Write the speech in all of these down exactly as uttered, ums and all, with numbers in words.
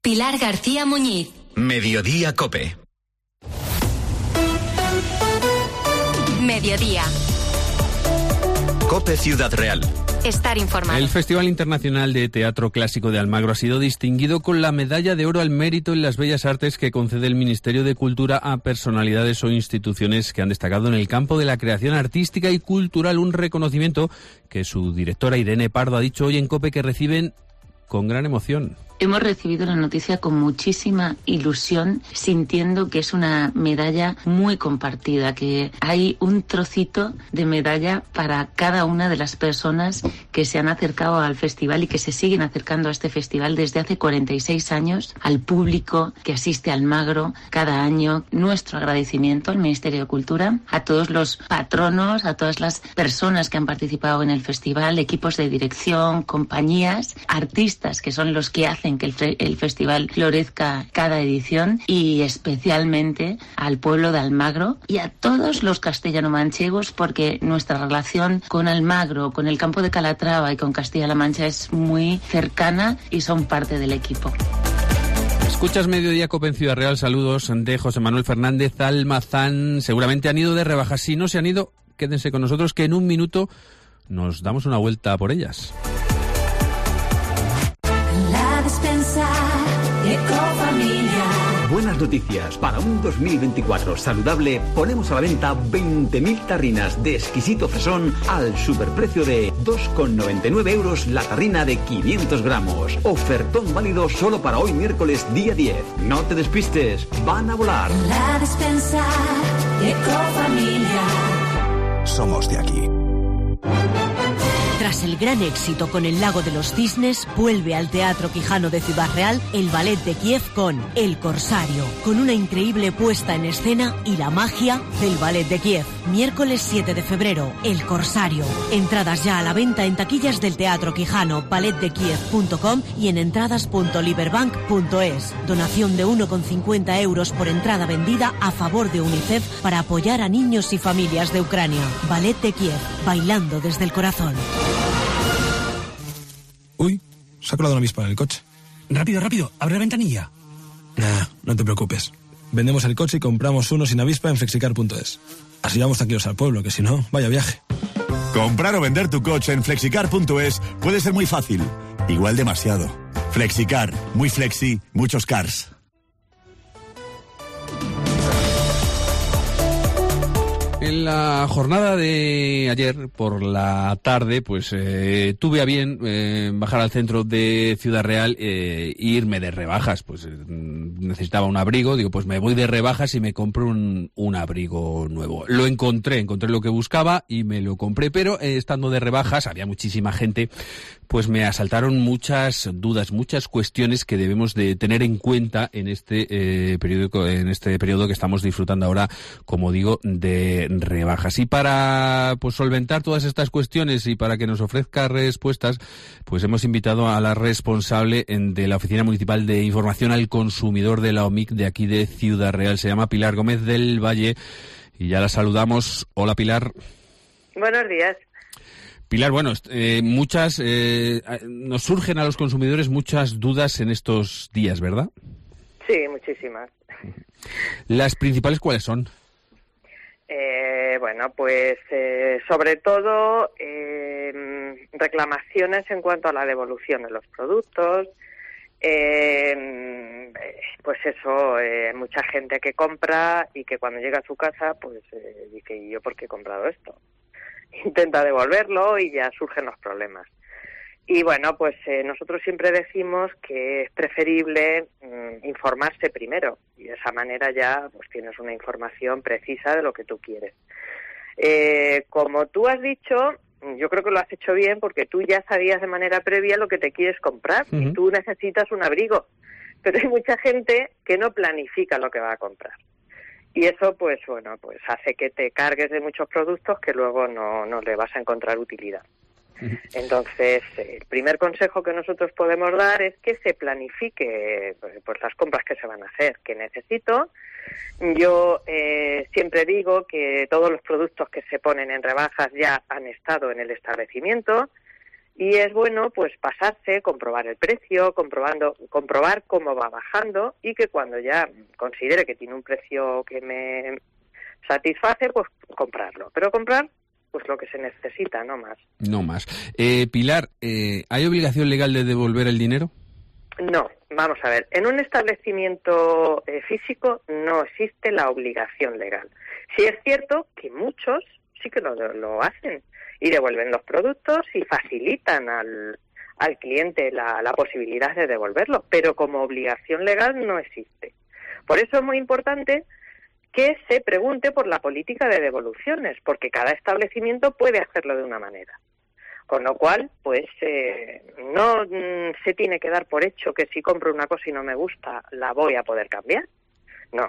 Pilar García Muñiz. Mediodía COPE. Mediodía. COPE Ciudad Real. Estar informado. El Festival Internacional de Teatro Clásico de Almagro ha sido distinguido con la Medalla de Oro al Mérito en las Bellas Artes que concede el Ministerio de Cultura a personalidades o instituciones que han destacado en el campo de la creación artística y cultural. Un reconocimiento que su directora Irene Pardo ha dicho hoy en COPE que reciben con gran emoción. Hemos recibido la noticia con muchísima ilusión, sintiendo que es una medalla muy compartida, que hay un trocito de medalla para cada una de las personas que se han acercado al festival y que se siguen acercando a este festival desde hace cuarenta y seis años, al público que asiste a Almagro cada año. Nuestro agradecimiento al Ministerio de Cultura, a todos los patronos, a todas las personas que han participado en el festival, equipos de dirección, compañías, artistas que son los que hacen que el, fe- el festival florezca cada edición, y especialmente al pueblo de Almagro y a todos los castellano-manchegos, porque nuestra relación con Almagro, con el campo de Calatrava y con Castilla-La Mancha es muy cercana y son parte del equipo. Escuchas Mediodía COPE en Ciudad Real. Saludos de José Manuel Fernández Almazán. Seguramente han ido de rebajas. Si no se han ido, quédense con nosotros que en un minuto nos damos una vuelta por ellas. La despensa Ecofamilia. Buenas noticias. Para un dos mil veinticuatro saludable, ponemos a la venta veinte mil tarrinas de exquisito fresón al superprecio de dos con noventa y nueve euros la tarrina de quinientos gramos. Ofertón válido solo para hoy miércoles día diez. No te despistes, van a volar. La despensa Ecofamilia. Somos de aquí. Tras el gran éxito con El Lago de los Cisnes, vuelve al Teatro Quijano de Ciudad Real el Ballet de Kiev con El Corsario, con una increíble puesta en escena y la magia del Ballet de Kiev. Miércoles siete de febrero, El Corsario. Entradas ya a la venta en taquillas del Teatro Quijano, ballet de kiev punto com y en entradas punto liberbank punto es. Donación de uno con cincuenta euros por entrada vendida a favor de UNICEF para apoyar a niños y familias de Ucrania. Ballet de Kiev, bailando desde el corazón. Uy, se ha colado una avispa en el coche. Rápido, rápido, abre la ventanilla. Nah, no te preocupes. Vendemos el coche y compramos uno sin avispa en flexicar punto es. Así vamos tranquilos al pueblo, que si no, vaya viaje. Comprar o vender tu coche en flexicar punto es puede ser muy fácil. Igual demasiado. Flexicar, muy flexi, muchos cars. En la jornada de ayer por la tarde, pues eh, tuve a bien eh, bajar al centro de Ciudad Real e irme de rebajas. Pues eh, necesitaba un abrigo, digo, pues me voy de rebajas y me compro un, un abrigo nuevo. Lo encontré, encontré lo que buscaba y me lo compré, pero eh, estando de rebajas, había muchísima gente, pues me asaltaron muchas dudas, muchas cuestiones que debemos de tener en cuenta en este eh, periódico, en este periodo que estamos disfrutando ahora, como digo, de rebajas. Y para pues solventar todas estas cuestiones y para que nos ofrezca respuestas, pues hemos invitado a la responsable de la Oficina Municipal de Información al Consumidor de la O M I C de aquí de Ciudad Real. Se llama Pilar Gómez del Valle y ya la saludamos. Hola, Pilar. Buenos días. Pilar, bueno, eh, muchas eh, nos surgen a los consumidores muchas dudas en estos días, ¿verdad? Sí, muchísimas. ¿Las principales cuáles son? Eh, bueno, pues eh, sobre todo eh, reclamaciones en cuanto a la devolución de los productos. Eh, pues eso, eh, mucha gente que compra y que cuando llega a su casa, pues eh, dice, ¿y yo por qué he comprado esto? Intenta devolverlo y ya surgen los problemas. Y bueno, pues eh, nosotros siempre decimos que es preferible mm, informarse primero y de esa manera ya pues tienes una información precisa de lo que tú quieres. Eh, como tú has dicho, yo creo que lo has hecho bien porque tú ya sabías de manera previa lo que te quieres comprar. Uh-huh. Y tú necesitas un abrigo, pero hay mucha gente que no planifica lo que va a comprar. Y eso, pues bueno, pues hace que te cargues de muchos productos que luego no, no le vas a encontrar utilidad. Entonces, el primer consejo que nosotros podemos dar es que se planifique pues, pues las compras que se van a hacer. ¿Qué necesito? Yo eh, siempre digo que todos los productos que se ponen en rebajas ya han estado en el establecimiento Y es bueno pues pasarse, comprobar el precio, comprobando, comprobar cómo va bajando y que cuando ya considere que tiene un precio que me satisface, pues comprarlo. Pero comprar pues lo que se necesita, no más. No más. Eh, Pilar, eh, ¿hay obligación legal de devolver el dinero? No, vamos a ver. En un establecimiento eh, físico no existe la obligación legal. Sí es cierto que muchos sí que lo, lo hacen y devuelven los productos y facilitan al, al cliente la, la posibilidad de devolverlo, pero como obligación legal no existe. Por eso es muy importante que se pregunte por la política de devoluciones, porque cada establecimiento puede hacerlo de una manera. Con lo cual, pues eh, no mm, se tiene que dar por hecho que si compro una cosa y no me gusta, la voy a poder cambiar. No.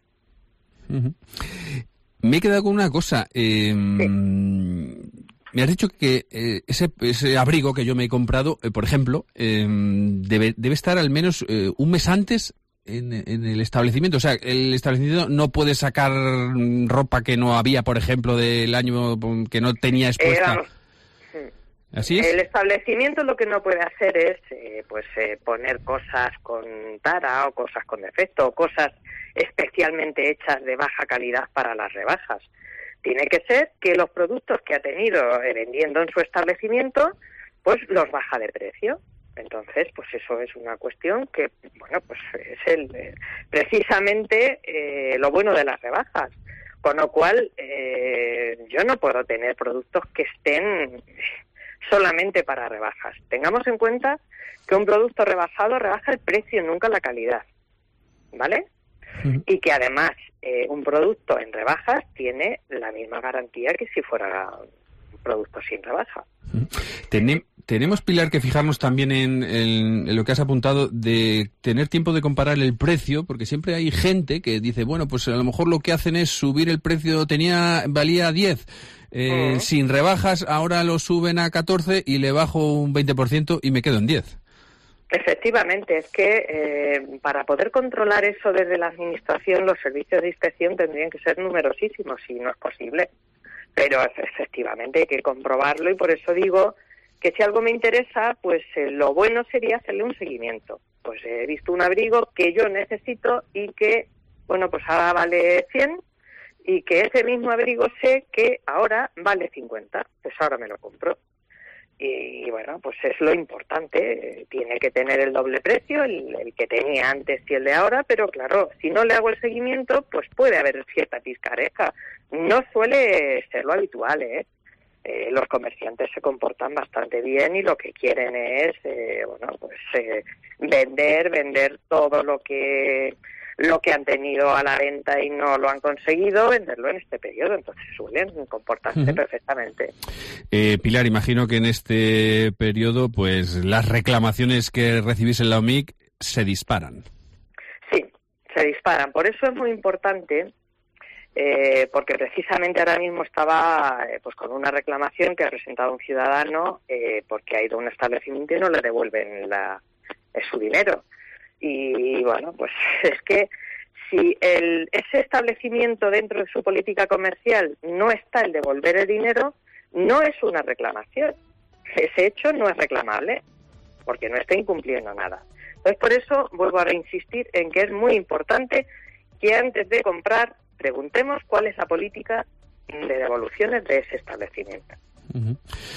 Uh-huh. Me he quedado con una cosa. Eh, sí. Me has dicho que eh, ese, ese abrigo que yo me he comprado, eh, por ejemplo, eh, debe, debe estar al menos eh, un mes antes en, en el establecimiento. O sea, el establecimiento no puede sacar ropa que no había, por ejemplo, del año que no tenía expuesta. Eh, ¿Así es? El establecimiento lo que no puede hacer es eh, pues eh, poner cosas con tara o cosas con defecto o cosas especialmente hechas de baja calidad para las rebajas. Tiene que ser que los productos que ha tenido eh, vendiendo en su establecimiento, pues los baja de precio. Entonces, pues eso es una cuestión que, bueno, pues es el eh, precisamente eh, lo bueno de las rebajas. Con lo cual, eh, yo no puedo tener productos que estén solamente para rebajas. Tengamos en cuenta que un producto rebajado rebaja el precio, nunca la calidad, ¿vale? Uh-huh. Y que además eh, un producto en rebajas tiene la misma garantía que si fuera un producto sin rebaja. Uh-huh. Tenem- tenemos, Pilar, que fijarnos también en, en, en lo que has apuntado de tener tiempo de comparar el precio, porque siempre hay gente que dice, bueno, pues a lo mejor lo que hacen es subir el precio, tenía valía diez, eh, uh-huh. sin rebajas, ahora lo suben a catorce y le bajo un veinte por ciento y me quedo en diez. Efectivamente, es que eh, para poder controlar eso desde la Administración, los servicios de inspección tendrían que ser numerosísimos y no es posible. Pero efectivamente hay que comprobarlo y por eso digo que si algo me interesa, pues eh, lo bueno sería hacerle un seguimiento. Pues he visto un abrigo que yo necesito y que, bueno, pues ahora vale cien y que ese mismo abrigo sé que ahora vale cincuenta, pues ahora me lo compro. Y bueno, pues es lo importante, tiene que tener el doble precio, el, el que tenía antes y el de ahora, pero claro, si no le hago el seguimiento, pues puede haber cierta pizcareja. No suele ser lo habitual, ¿eh? Eh, los comerciantes se comportan bastante bien y lo que quieren es, eh, bueno, pues eh, vender, vender todo lo que lo que han tenido a la venta y no lo han conseguido, venderlo en este periodo. Entonces suelen comportarse uh-huh. perfectamente. Eh, Pilar, imagino que en este periodo pues las reclamaciones que recibís en la O M I C se disparan. Sí, se disparan. Por eso es muy importante, eh, porque precisamente ahora mismo estaba eh, pues con una reclamación que ha presentado un ciudadano eh, porque ha ido a un establecimiento y no le devuelven la, eh, su dinero. Y bueno, pues es que si el, ese establecimiento dentro de su política comercial no está el devolver el dinero, no es una reclamación. Ese hecho no es reclamable porque no está incumpliendo nada. Entonces, por eso vuelvo a reinsistir en que es muy importante que antes de comprar preguntemos cuál es la política de devoluciones de ese establecimiento. Uh-huh.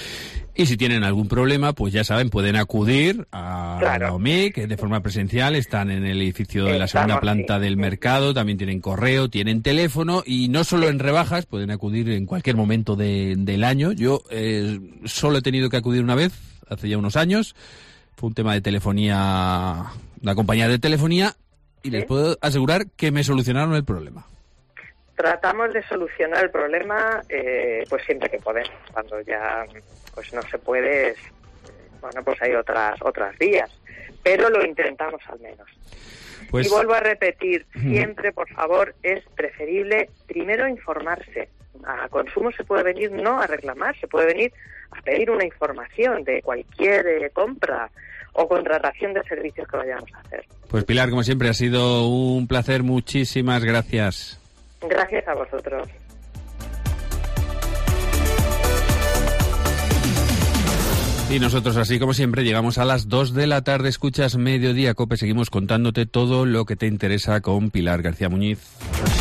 Y si tienen algún problema, pues ya saben, pueden acudir a claro. la O M I C de forma presencial, están en el edificio de la segunda Estamos, planta sí. del mercado, también tienen correo, tienen teléfono y no solo en rebajas, pueden acudir en cualquier momento de, del año. Yo eh, solo he tenido que acudir una vez, hace ya unos años, fue un tema de telefonía, una compañía de telefonía y ¿Sí? les puedo asegurar que me solucionaron el problema. Tratamos de solucionar el problema eh, pues siempre que podemos, cuando ya pues no se puede, bueno, pues hay otras otras vías, pero lo intentamos al menos. Pues... Y vuelvo a repetir, siempre, por favor, es preferible primero informarse. A consumo se puede venir no a reclamar, se puede venir a pedir una información de cualquier eh, compra o contratación de servicios que vayamos a hacer. Pues Pilar, como siempre, ha sido un placer, muchísimas gracias. Gracias a vosotros. Y nosotros, así como siempre, llegamos a las dos de la tarde. Escuchas Mediodía Cope. Seguimos contándote todo lo que te interesa con Pilar García Muñiz.